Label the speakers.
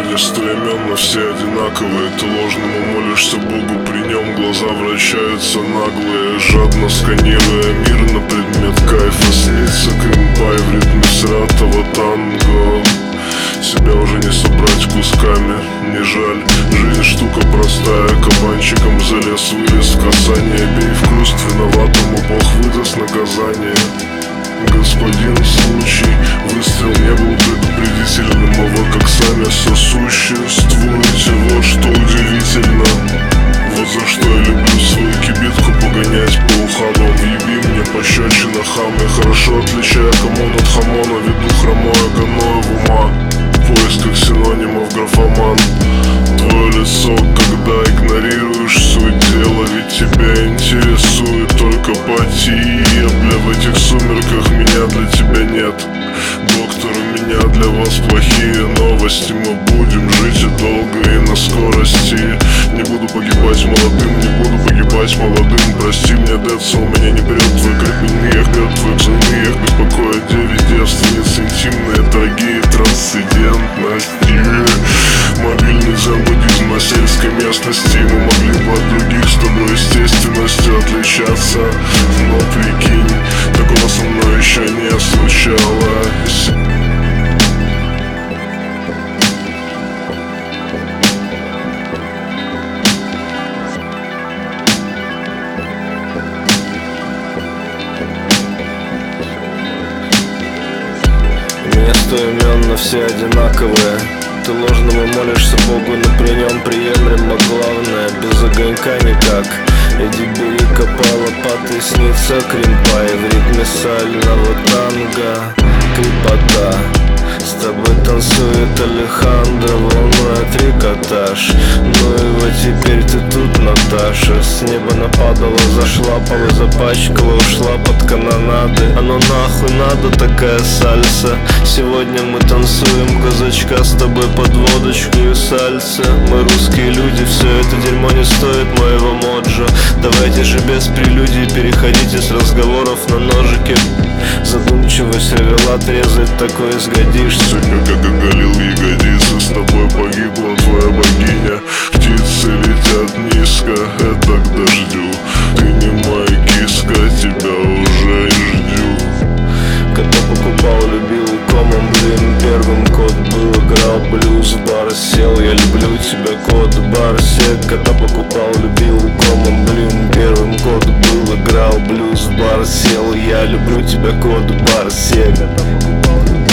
Speaker 1: Местоименно все одинаковые. Ты ложному молишься Богу, при нем глаза вращаются наглые, жадно сканируя мир на предмет кайфа. Снится крымпай в ритме сратого танго. Себя уже не собрать кусками, не жаль. Жизнь штука простая, кабанчиком залез, вылез в касание. Бей в хруст виноватому, Бог выдаст наказание. Господин случай, выстрел не был предупредительным, а вы как сами сосуществуете, вот что удивительно. Вот за что я люблю свою кибитку погонять по ухабам. Въеби мне пощечина, хам. Я хорошо отличаю камон от хамона, веду хромое ганое в ума. В поисках синонимов графоман. Твое лицо, когда игнорируешь суть дела, ведь тебя интересует только патия. Бля, в этих сумерках меня для тебя нет. Доктор, у меня для вас плохие новости. Мы будем жить и долго, и на скорости. Не буду погибать молодым, не буду погибать молодым. Прости мне, Децл, меня не берет твой крепенный эх, берет твой экзамен эх. Беспокоит 9 девственниц, интимные, дорогие трансцендентности. Мобильный дзен-буддизм на сельской местности. Мы могли бы от других с тобой естественностью отличаться, но прикинь, такого со мной еще не случалось.
Speaker 2: Местоименно все одинаковые. Ты ложному молишься Богу, но при нем приемлемо. Главное, без огонька никак. Иди бери копай лопаты, снится кримпай в ритме сального танго. Крепота, с тобой танцует Алехандро, волнуя трикотаж. Ну и вот теперь ты тут, Наташа. С неба нападала, зашлапала, запачкала, ушла под канонады. Оно нахуй надо, такая сальса. Сегодня мы танцуем казачка с тобой под водочку и сальса. Мы русские люди, все это дерьмо не стоит моего моджо. Давайте же без прелюдий переходите с разговоров на ножики. Задумчивость ревела трезать, такой сгодишься.
Speaker 1: Как оголил ягодицы, с тобой погибла твоя богиня. Птицы летят низко, это к дождю. Ты не моя киска, тебя уже ждю.
Speaker 2: Когда покупал, любил комом, блин, первым код был, играл блюз, в бар сел, я люблю тебя, код, бар сек. Когда покупал, любил комом, блин, первым код был, играл блюз, в бар сел, я люблю тебя, код, бар сек.